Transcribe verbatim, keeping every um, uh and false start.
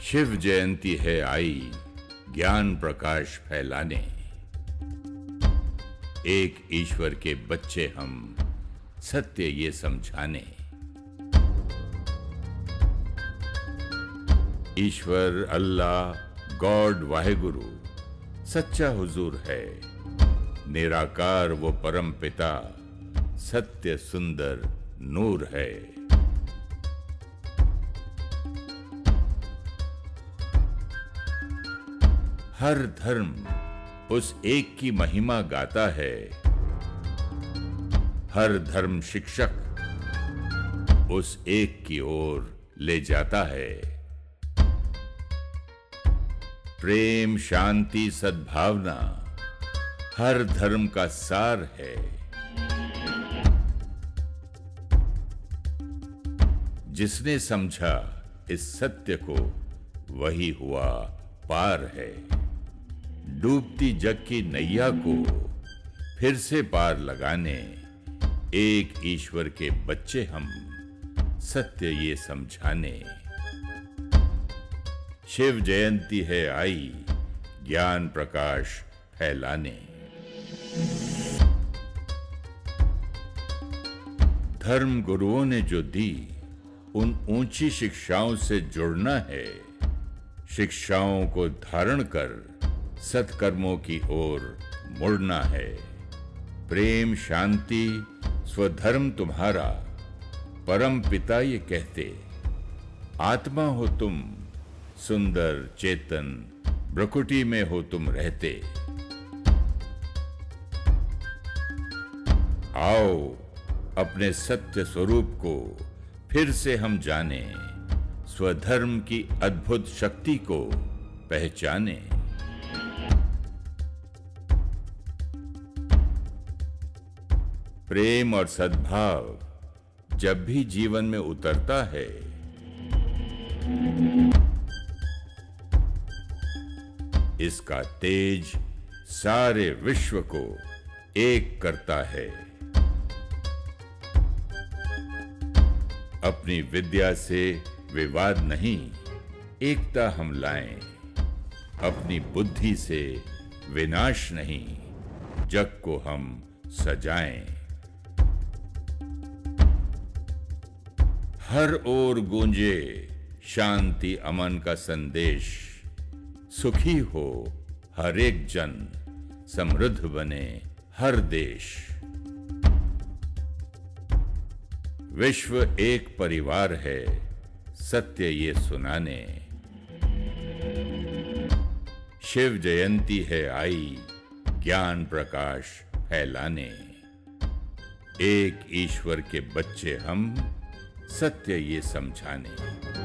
शिव जयंती है आई ज्ञान प्रकाश फैलाने। एक ईश्वर के बच्चे हम सत्य ये समझाने। ईश्वर अल्लाह गॉड वाहेगुरु सच्चा हुजूर है। निराकार वो परम पिता सत्य सुंदर नूर है। हर धर्म उस एक की महिमा गाता है। हर धर्म शिक्षक उस एक की ओर ले जाता है। प्रेम शांति सद्भावना हर धर्म का सार है। जिसने समझा इस सत्य को वही हुआ पार है। डूबती जग की नैया को फिर से पार लगाने एक ईश्वर के बच्चे हम सत्य ये समझाने। शिव जयंती है आई ज्ञान प्रकाश फैलाने। धर्म गुरुओं ने जो दी उन ऊंची शिक्षाओं से जुड़ना है। शिक्षाओं को धारण कर सत्कर्मों की ओर मुड़ना है। प्रेम शांति स्वधर्म तुम्हारा परम पिता ये कहते। आत्मा हो तुम सुंदर चेतन प्रकृति में हो तुम रहते। आओ अपने सत्य स्वरूप को फिर से हम जाने। स्वधर्म की अद्भुत शक्ति को पहचाने। प्रेम और सद्भाव जब भी जीवन में उतरता है इसका तेज सारे विश्व को एक करता है। अपनी विद्या से विवाद नहीं एकता हम लाएं। अपनी बुद्धि से विनाश नहीं जग को हम सजाएं। हर ओर गूंजे शांति अमन का संदेश। सुखी हो हर एक जन समृद्ध बने हर देश। विश्व एक परिवार है सत्य ये सुनाने। शिव जयंती है आई ज्ञान प्रकाश फैलाने। एक ईश्वर के बच्चे हम सत्य ये समझाने।